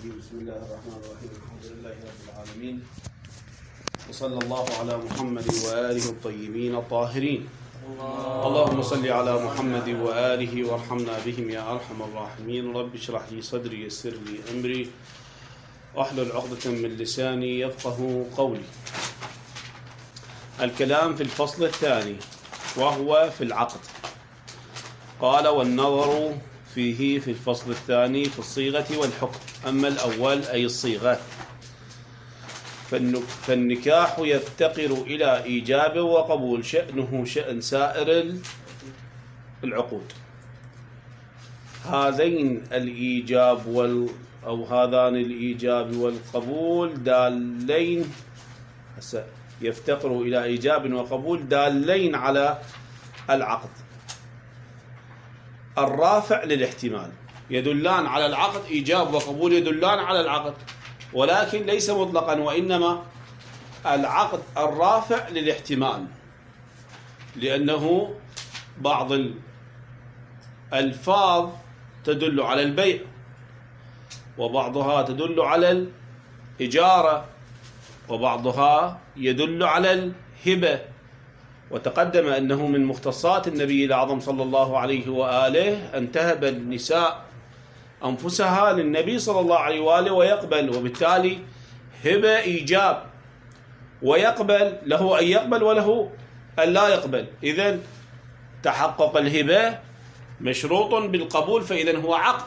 الرجيم. بسم الله الرحمن الرحيم. الحمد لله رب العالمين، وصلى الله على محمد وآله الطيبين الطاهرين. اللهم صل على محمد وآله وارحمنا بهم يا أرحم الراحمين. رب اشرح لي صدري يسر لي أمري واحلل عقدة من لساني يفقه قولي. الكلام في الفصل الثاني وهو في العقد. قال: والنظر فيه في الفصل الثاني في الصيغة والحكم. أما الأول أي الصيغة، فالنكاح يفتقر إلى إيجاب وقبول، شأنه شأن سائر العقود. هذين الإيجاب أو هذان الإيجاب والقبول دالين، يفتقر إلى إيجاب وقبول دالين على العقد. الرافع للاحتمال، يدلان على العقد، إيجاب وقبول يدلان على العقد، ولكن ليس مطلقا، وإنما العقد الرافع للاحتمال، لأنه بعض الألفاظ تدل على البيع، وبعضها تدل على الإجارة، وبعضها يدل على الهبة. وتقدم أنه من مختصات النبي الأعظم صلى الله عليه وآله أن تهب النساء أنفسها للنبي صلى الله عليه وآله ويقبل، وبالتالي هبة إيجاب، ويقبل له أن يقبل وله أن لا يقبل. إذن تحقق الهبة مشروط بالقبول، فإذن هو عقد.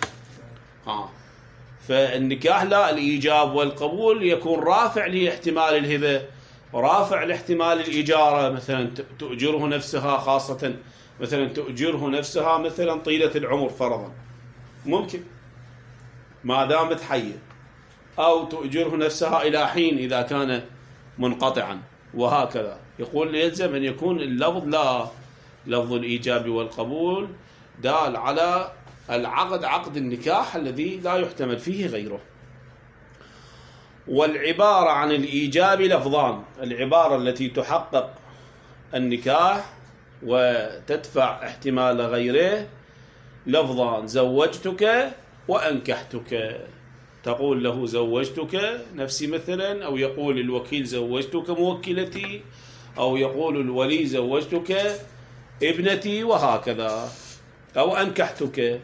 فالنكاح لا، الإيجاب والقبول يكون رافع لاحتمال الهبة، رافع لاحتمال الإجارة. مثلا تؤجره نفسها، خاصة مثلا تؤجره نفسها مثلا طيلة العمر فرضا، ممكن ما دامت حية، أو تؤجره نفسها إلى حين إذا كان منقطعا، وهكذا. يقول يلزم أن يكون اللفظ، لا، لفظ الإيجاب والقبول دال على العقد، عقد النكاح الذي لا يحتمل فيه غيره. والعبارة عن الإيجاب لفظان: العبارة التي تحقق النكاح وتدفع احتمال غيره لفظان: زوجتك وأنكحتك. تقول له زوجتك نفسي مثلا، أو يقول الوكيل زوجتك موكلتي، أو يقول الولي زوجتك ابنتي، وهكذا، أو أنكحتك.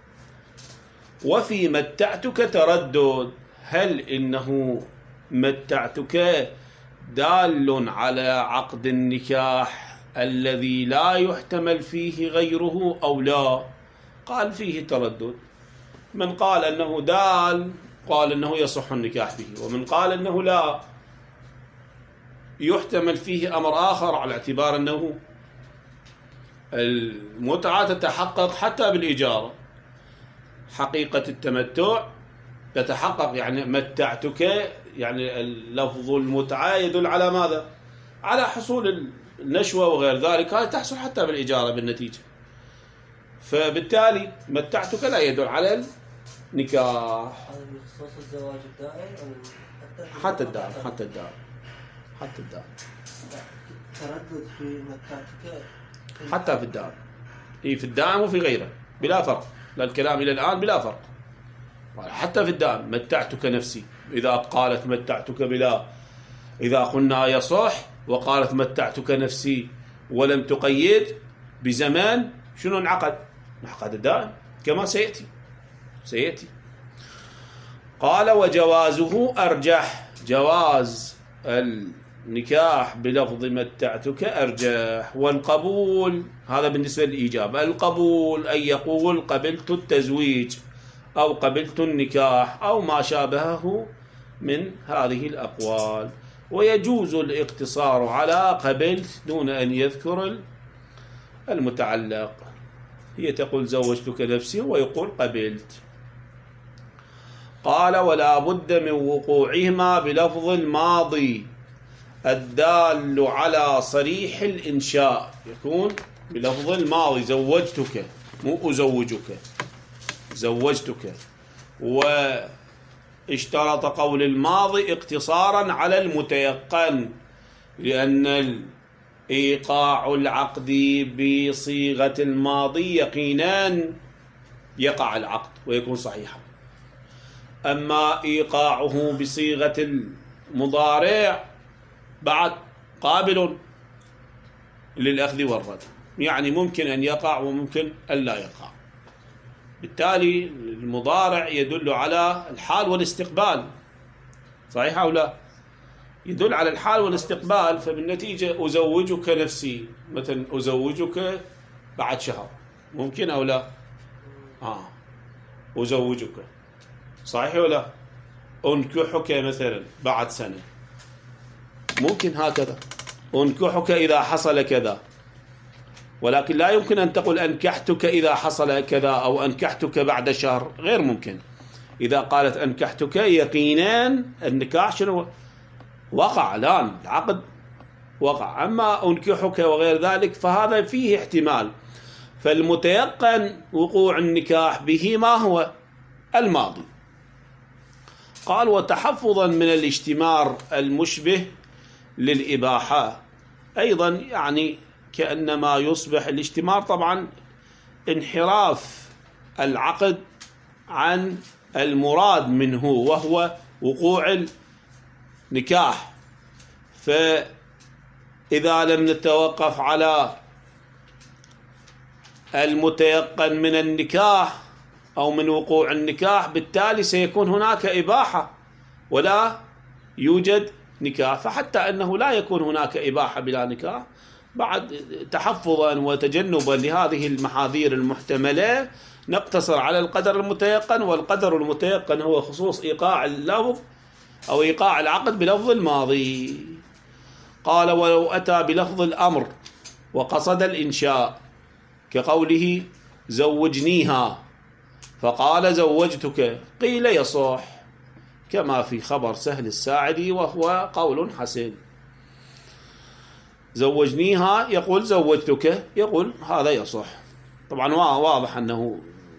وفي متعتك تردد، هل إنه متعتك دال على عقد النكاح الذي لا يحتمل فيه غيره أو لا؟ قال فيه تردد. من قال أنه دال قال أنه يصح النكاح به، ومن قال أنه لا، يحتمل فيه أمر آخر، على اعتبار أنه المتعة تتحقق حتى بالإجارة. حقيقة التمتع تتحقق، يعني متعتك، يعني اللفظ المتعة يدل على ماذا؟ على حصول النشوة وغير ذلك، هذا تحصل حتى بالإجارة بالنتيجة. فبالتالي متعتك لا يدل على النكاح. هذا بخصوص الزواج الدائم أو حتى الدائم، حتى الدائم، حتى الدائم، تردد في متعتك حتى في الدائم، في الدائم وفي غيره بلا فرق. الكلام إلى الآن بلا فرق، حتى في الدائم. متعتك نفسي، إذا قالت متعتك بلا، إذا قلنا يصح وقالت متعتك نفسي ولم تقيد بزمان، شنو انعقد؟ انعقد الدائم كما سيأتي. قال: وجوازه أرجح، جواز النكاح بلفظ متعتك أرجح. والقبول، هذا بالنسبة للإيجاب. القبول أن يقول قبلت التزويج، أو قبلت النكاح، أو ما شابهه من هذه الأقوال. ويجوز الاقتصار على قبلت دون أن يذكر المتعلق. هي تقول زوجتك نفسي، ويقول قبلت. قال: ولا بد من وقوعهما بلفظ الماضي الدال على صريح الإنشاء، يكون بلفظ الماضي. زوجتك، مو أزوجك، زوجتك. واشترط قول الماضي اقتصارا على المتيقن، لأن إيقاع العقد بصيغة الماضي يقينا يقع العقد ويكون صحيحا. أما إيقاعه بصيغة المضارع بعد قابل للأخذ والرد، يعني ممكن أن يقع وممكن أن لا يقع. بالتالي المضارع يدل على الحال والاستقبال، صحيح أو لا؟ يدل على الحال والاستقبال. فبالنتيجة أزوجك نفسي، مثلا أزوجك بعد شهر، ممكن أو لا؟ أزوجك، صحيح ولا لا؟ أنكحك مثلا بعد سنة، ممكن هكذا. أنكحك إذا حصل كذا، ولكن لا يمكن أن تقول أنكحتك إذا حصل كذا أو أنكحتك بعد شهر، غير ممكن. إذا قالت أنكحتك يقينا النكاح شنو؟ وقع الآن، العقد وقع. أما أنكحك وغير ذلك فهذا فيه احتمال. فالمتيقن وقوع النكاح به ما هو؟ الماضي. قال وتحفظا من الاجتمار المشبه للإباحة، أيضا يعني كأنما يصبح الاجتمار طبعا انحراف العقد عن المراد منه وهو وقوع النكاح. فإذا لم نتوقف على المتيقن من النكاح أو من وقوع النكاح، بالتالي سيكون هناك إباحة ولا يوجد نكاح. فحتى أنه لا يكون هناك إباحة بلا نكاح، بعد تحفظا وتجنبا لهذه المحاذير المحتملة نقتصر على القدر المتيقن. والقدر المتيقن هو خصوص إيقاع اللفظ أو إيقاع العقد بلفظ الماضي. قال ولو أتى بلفظ الأمر وقصد الإنشاء كقوله زوجنيها فقال زوجتك، قيل يصح كما في خبر سهل الساعدي وهو قول حسن. زوجنيها يقول زوجتك، يقول هذا يصح. طبعا واضح أنه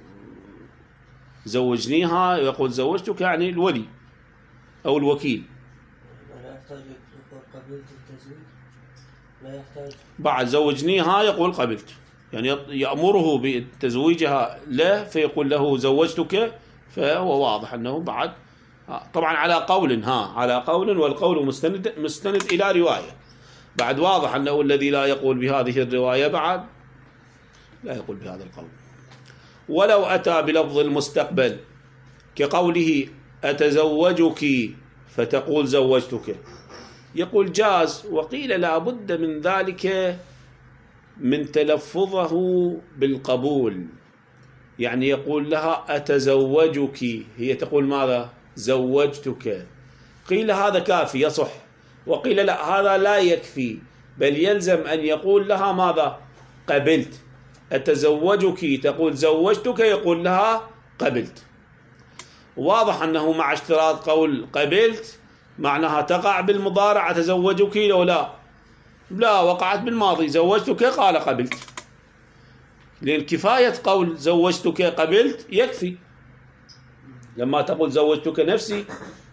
زوجنيها يقول زوجتك يعني الولي أو الوكيل. لا يحتاج يقول قبلت التزويج، لا يحتاج. بعد زوجنيها يقول قبلت، يعني يأمره بتزويجها له فيقول له زوجتك، فهو واضح أنه بعد طبعا على قول على قول، والقول مستند إلى رواية. بعد واضح أنه الذي لا يقول بهذه الرواية بعد لا يقول بهذا القول. ولو أتى بلفظ المستقبل كقوله أتزوجك فتقول زوجتك، يقول جاز. وقيل لا بد من ذلك من تلفظه بالقبول، يعني يقول لها أتزوجك، هي تقول ماذا؟ زوجتك. قيل هذا كافي يصح، وقيل لا هذا لا يكفي، بل يلزم أن يقول لها ماذا؟ قبلت. أتزوجك تقول زوجتك، يقول لها قبلت. واضح أنه مع اشتراط قول قبلت معناها تقع بالمضارع أتزوجك لو لا وقعت بالماضي زوجتك قال قبلت، لأن كفاية قول زوجتك قبلت يكفي. لما تقول زوجتك نفسي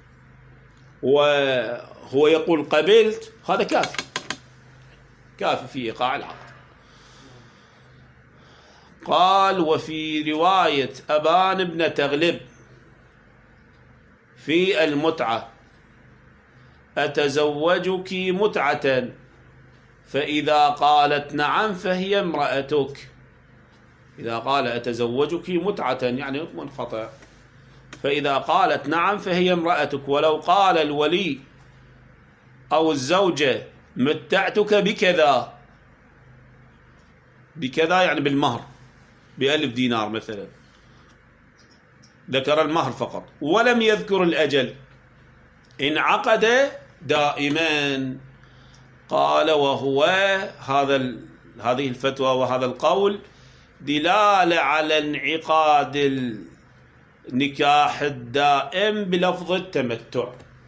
وهو يقول قبلت هذا كافي في إيقاع العقد. قال وفي رواية أبان بن تغلب في المتعة أتزوجك متعة، فإذا قالت نعم فهي امرأتك. إذا قال أتزوجك متعة يعني منقطع، فإذا قالت نعم فهي امرأتك. ولو قال الولي أو الزوجة متعتك بكذا، بكذا يعني بالمهر ب1000 دينار مثلا، ذكر المهر فقط ولم يذكر الأجل، انعقد دائما. قال وهو هذه الفتوى وهذا القول دلالة على انعقاد النكاح الدائم بلفظ التمتع.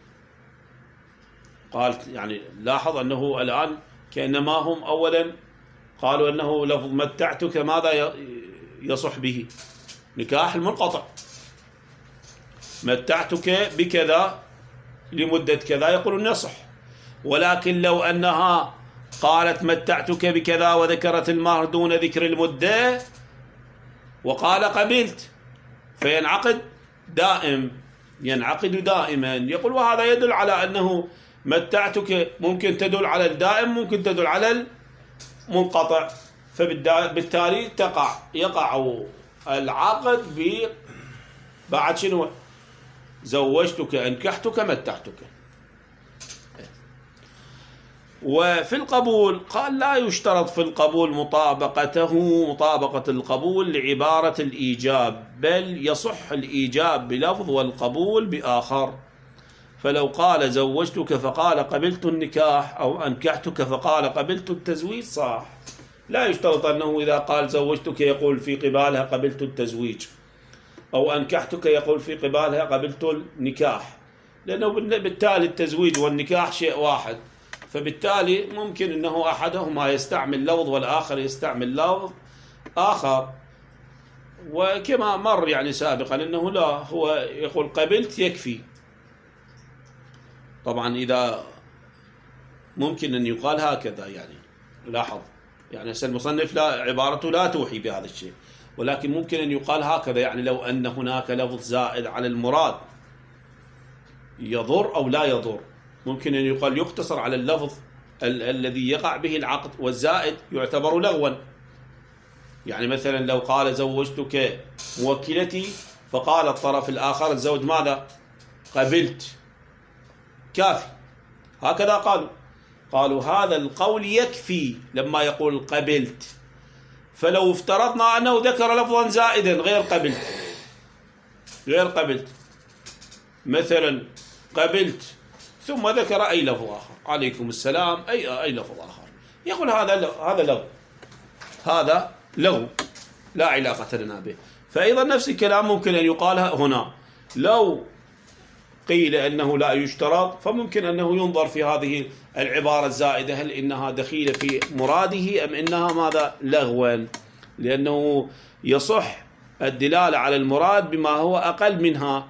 قال يعني لاحظ أنه الآن كأنما هم أولا قالوا أنه لفظ متعتك ماذا يصح به؟ نكاح المنقطع. متعتك بكذا لمدة كذا يقولون يصح، ولكن لو أنها قالت متعتك بكذا وذكرت المهر دون ذكر المدة وقال قبلت فينعقد دائم، ينعقد دائما. يقول وهذا يدل على أنه متعتك ممكن تدل على الدائم، ممكن تدل على المنقطع، فبالتالي يقع العقد بعد شنو؟ زوجتك، أنكحتك، متعتك. وفي القبول قال لا يشترط في القبول مطابقة القبول لعبارة الإيجاب، بل يصح الإيجاب بلفظ والقبول بآخر. فلو قال زوجتك فقال قبلت النكاح، أو أنكحتك فقال قبلت التزويج، صح. لا يشترط أنه إذا قال زوجتك يقول في قبالها قبلت التزويج، أو أنكحتك يقول في قبالها قبلت النكاح، لأنه بالتالي التزويج والنكاح شيء واحد، فبالتالي ممكن أنه أحدهما يستعمل لفظ والآخر يستعمل لفظ آخر. وكما مر يعني سابقا أنه لا، هو يقول قبلت يكفي. طبعا إذا ممكن أن يقال هكذا، يعني لاحظ، يعني المصنف لا، عبارته لا توحي بهذا الشيء، ولكن ممكن أن يقال هكذا، يعني لو أن هناك لفظ زائد على المراد يضر أو لا يضر، ممكن أن يقال يقتصر على اللفظ الذي يقع به العقد، والزائد يعتبر لغوا. يعني مثلا لو قال زوجتك موكلتي فقال الطرف الآخر الزوج ماذا؟ قبلت، كافي. هكذا قالوا هذا القول يكفي لما يقول قبلت. فلو افترضنا أنه ذكر لفظا زائدا غير قبلت، مثلا قبلت ثم ذكر أي لفظ آخر، عليكم السلام، أي لفظ آخر، يقول هذا لغو لا علاقة لنا به. فأيضا نفس الكلام ممكن أن يقال هنا. لو قيل أنه لا يشترط، فممكن أنه ينظر في هذه العبارة الزائدة هل إنها دخيلة في مراده أم إنها ماذا؟ لغوا، لأنه يصح الدلالة على المراد بما هو أقل منها،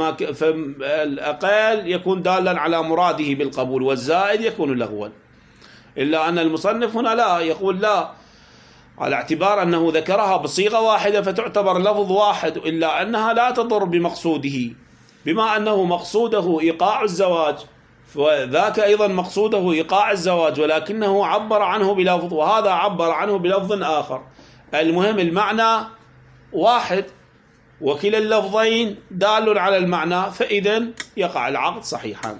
فالأقل يكون دالا على مراده بالقبول، والزائد يكون لغوا. إلا أن المصنف هنا لا، يقول لا، على اعتبار أنه ذكرها بصيغة واحدة فتعتبر لفظ واحد، إلا أنها لا تضر بمقصوده، بما أنه مقصوده إيقاع الزواج، وذاك أيضا مقصوده إيقاع الزواج، ولكنه عبر عنه بلفظ، وهذا عبر عنه بلفظ آخر. المهم المعنى واحد، وكلا اللفظين دال على المعنى، فإذا يقع العقد صحيحا.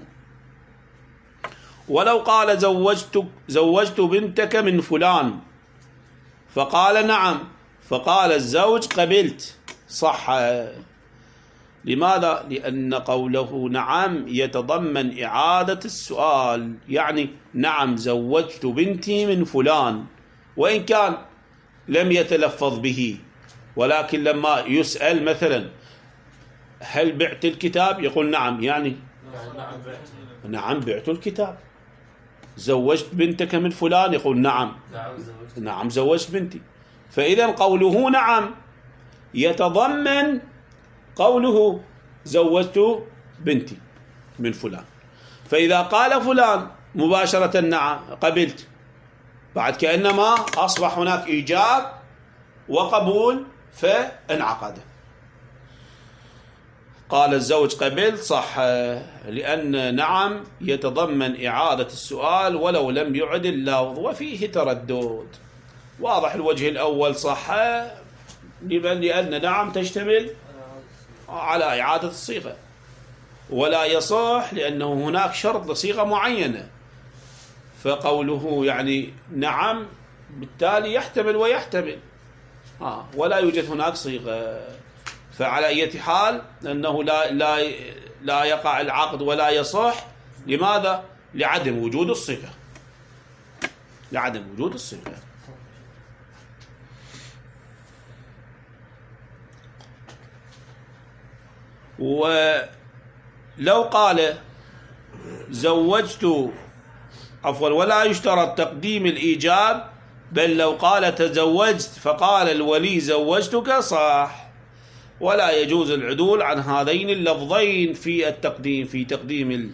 ولو قال زوجت بنتك من فلان فقال نعم، فقال الزوج قبلت، صح. لماذا؟ لأن قوله نعم يتضمن إعادة السؤال، يعني نعم زوجت بنتي من فلان، وإن كان لم يتلفظ به، ولكن لما يسأل مثلا هل بعت الكتاب يقول نعم، يعني نعم بعت الكتاب. زوجت بنتك من فلان يقول نعم زوجت بنتي. فإذا قوله نعم يتضمن قوله زوجت بنتي من فلان. فإذا قال فلان مباشرة نعم قبلت، بعد كأنما أصبح هناك إيجاب وقبول فانعقد. قال الزوج قبلت، صح، لأن نعم يتضمن إعادة السؤال ولو لم يعد اللفظ، وفيه تردد. واضح الوجه الأول صح، لأن نعم تشتمل على إعادة الصيغة، ولا يصح لأنه هناك شرط لصيغة معينة، فقوله يعني نعم بالتالي يحتمل ويحتمل، ولا يوجد هناك صيغة. فعلى أي حال أنه لا يقع العقد ولا يصح. لماذا؟ لعدم وجود الصيغة، ولو قال زوجت ولا يشترط تقديم الإيجاب، بل لو قال تزوجت فقال الولي زوجتك، صح، ولا يجوز العدول عن هذين اللفظين في تقديم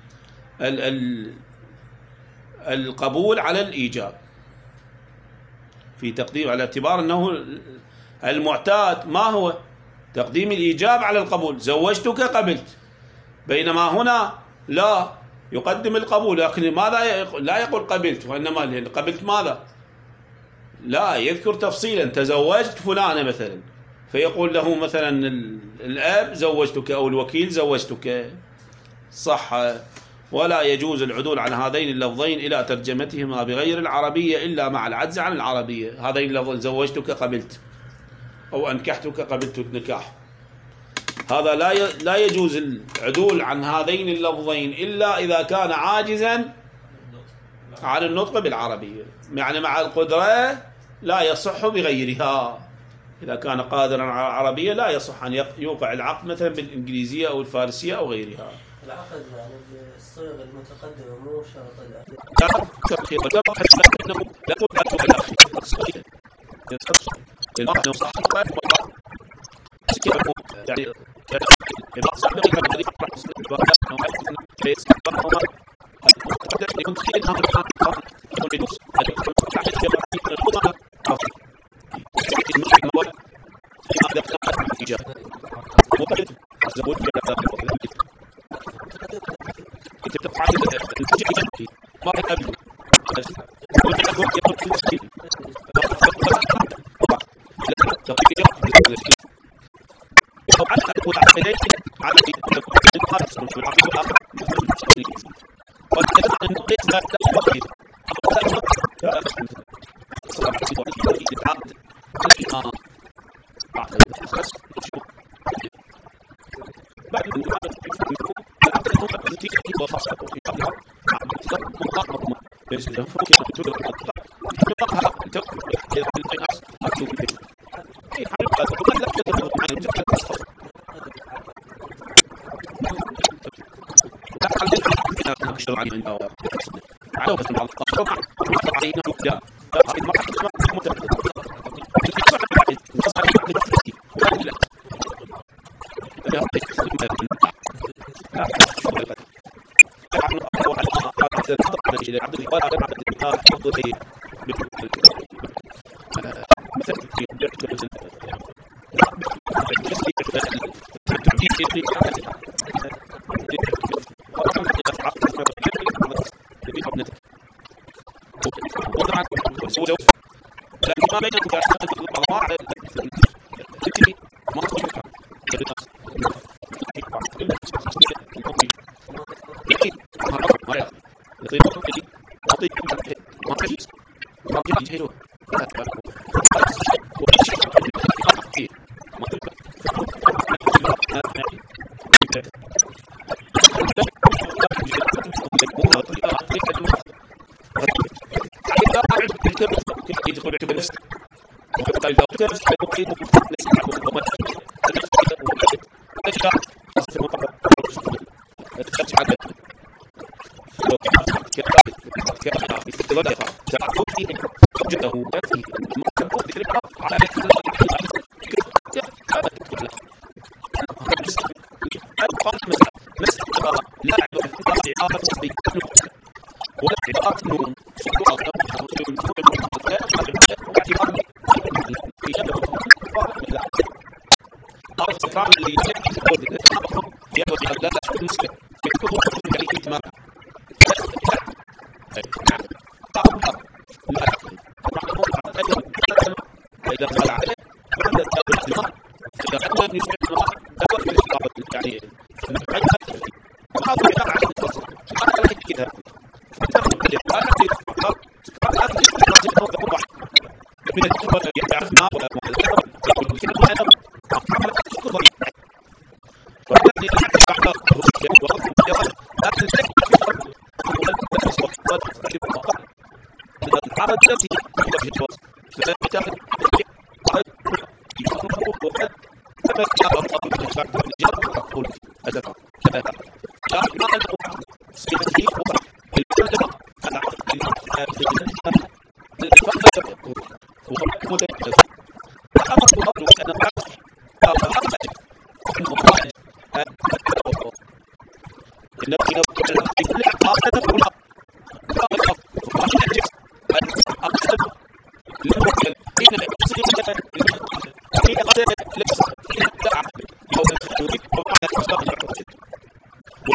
القبول على الإيجاب، في تقديم، على اعتبار أنه المعتاد ما هو تقديم الإيجاب على القبول. زوجتك قبلت، بينما هنا لا يقدم القبول، لكن ماذا لا يقول قبلت، وإنما قبلت ماذا؟ لا يذكر تفصيلا، تزوجت فلانة مثلا، فيقول له مثلا الأب زوجتك أو الوكيل زوجتك، صح. ولا يجوز العدول عن هذين اللفظين إلى ترجمتهما بغير العربية إلا مع العجز عن العربية. هذين اللفظين زوجتك قبلت أو أنكحتك قبلت النكاح، هذا لا يجوز العدول عن هذين اللفظين إلا إذا كان عاجزا عن النطق بالعربية، يعني مع القدرة لا يصح بغيرها. إذا كان قادرا على العربية لا يصح أن يوقع العقد مثلا بالإنجليزية أو الفارسية أو غيرها. العقد يعني الصيغ المتقدمة مو شرط الأخير.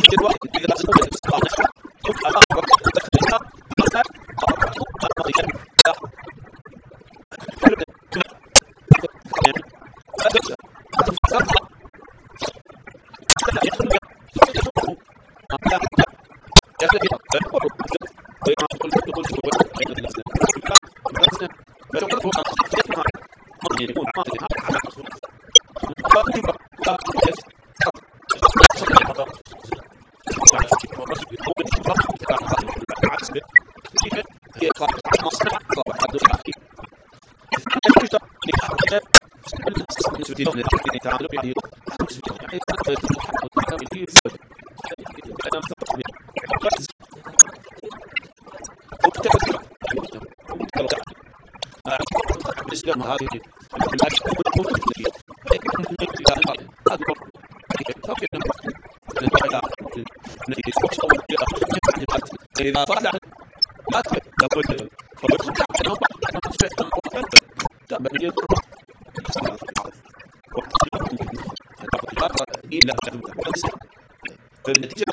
إذا طلع ما تقول فالنتيجة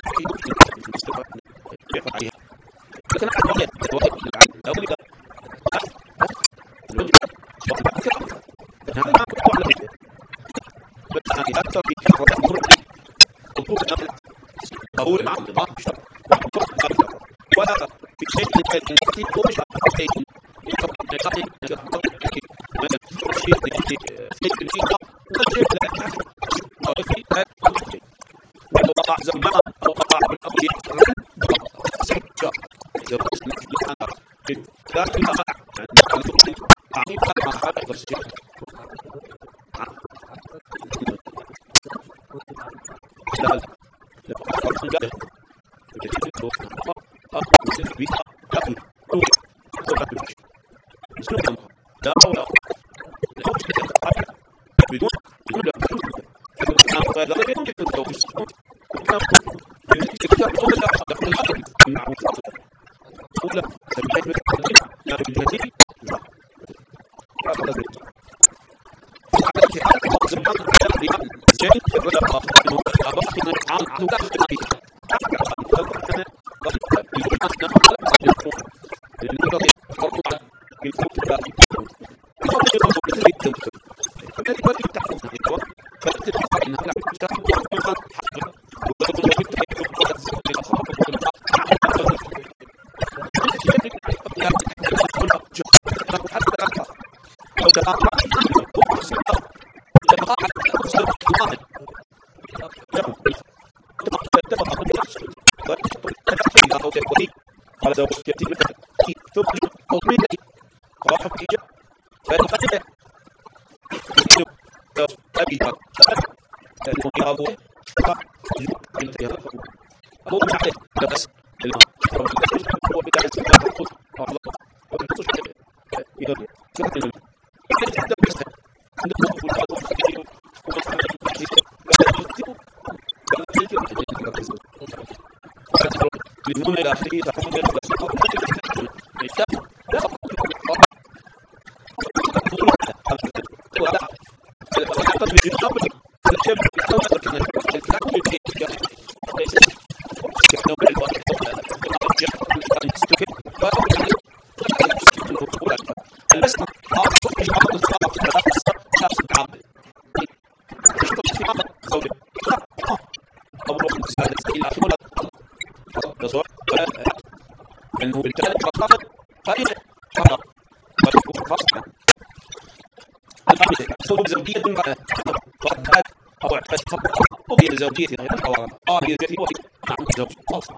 زوجيتي غير الحوار هي زوجتي نعم زوج خلاص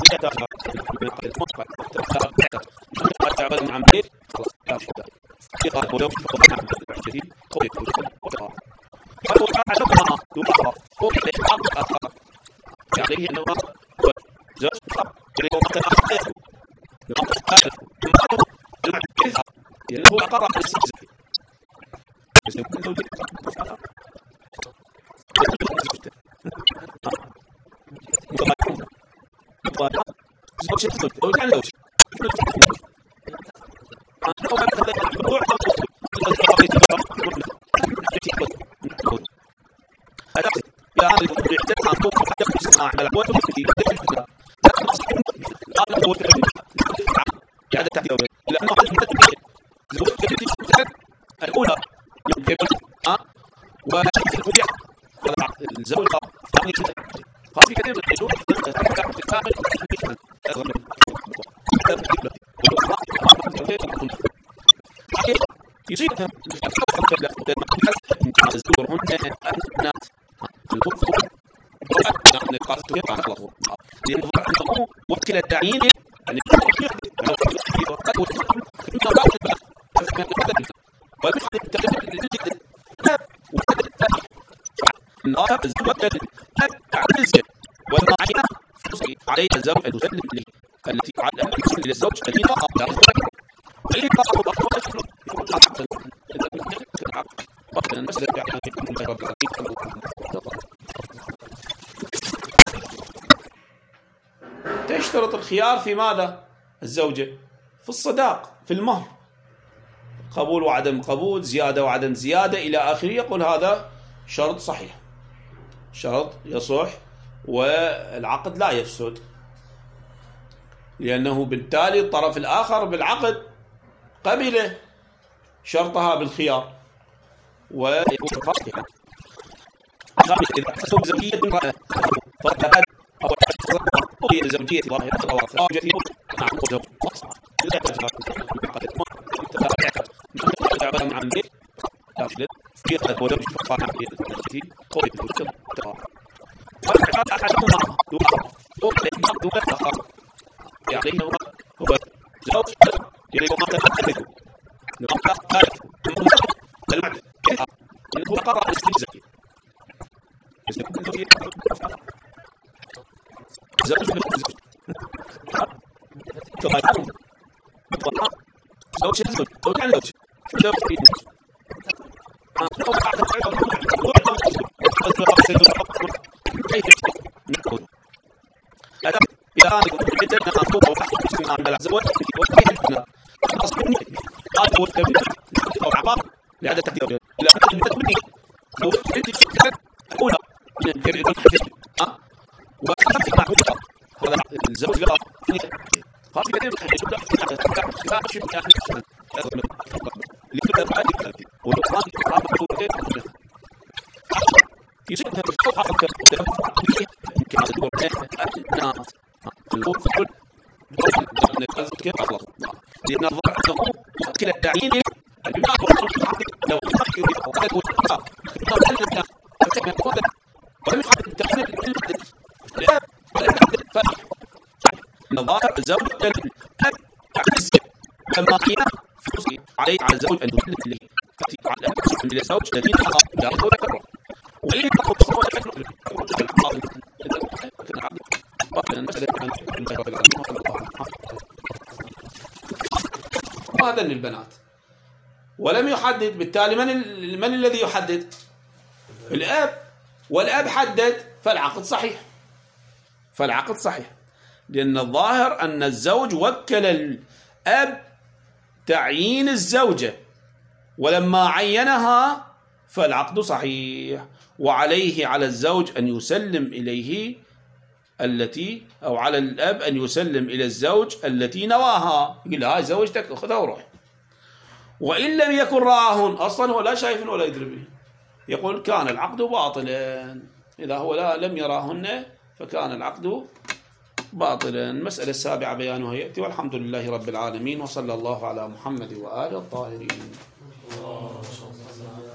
تعبان عن بيت خلاص في قال ولو نعم زوجتي قوي فهو عشان دوقها هو يعني انه زوج يعني هو قرر الاستجابه الأولى الزوج قال في كثير من الشروط يصيبها وكل التعيين يعني عليه الزوج أن يسلم له التي يسلم للزوج التي قبل تشترط الخيار في ماذا؟ الزوجة في الصداق، في المهر، قبول وعدم قبول، زيادة وعدم زيادة إلى آخره. يقول هذا شرط صحيح، شرط يصح والعقد لا يفسد، لأنه بالتالي الطرف الآخر بالعقد قبل شرطها بالخيار ويكون صحيحا. إذا حسب زوجية امرأة فقد أو زوجية ظاهرة أو زوجية مع زوج لا يحتاج عن البيت تشدد في قد وجب فقط في التي قوي في التقى أحدهما دون الآخر يعني هو زوج يريد ما تفعله المعنى إنه قرر الاستجزاء زوج من الزوج تغيرون زوج زوج زوج عن زوج زوج لعدد تحديد إلى أن تكمل لو أنت الأولى من الجريء وأخذت معه هذا الزوج لا قال كثير من الحديث لا شيء يعني لكل هذه والقرآن يصير هذا الحق يمكن هذا الناس الكل كيف الله لأن الله وكل التعيين لو الظاهر الزوج لما قيام عليه على الزوج أن يسلم له على الزوج الذي لا يذكر وإن هذا للبنات ولم يحدد. بالتالي من الذي يحدد؟ الأب، والأب حدد فالعقد صحيح، فالعقد صحيح، لأن الظاهر أن الزوج وكل الأب تعيين الزوجة ولما عينها فالعقد صحيح، وعليه على الزوج أن يسلم إليه التي أو على الأب أن يسلم إلى الزوج التي نواها، يقول هاي زوجتك خذها وروح. وإن لم يكن راهن أصلا هو لا شايف ولا يدري به، يقول كان العقد باطلا. إذا هو لم يراهن فكان العقد باطلا. المسألة السابعة بيانها يأتي، والحمد لله رب العالمين، وصلى الله على محمد وآله الطاهرين.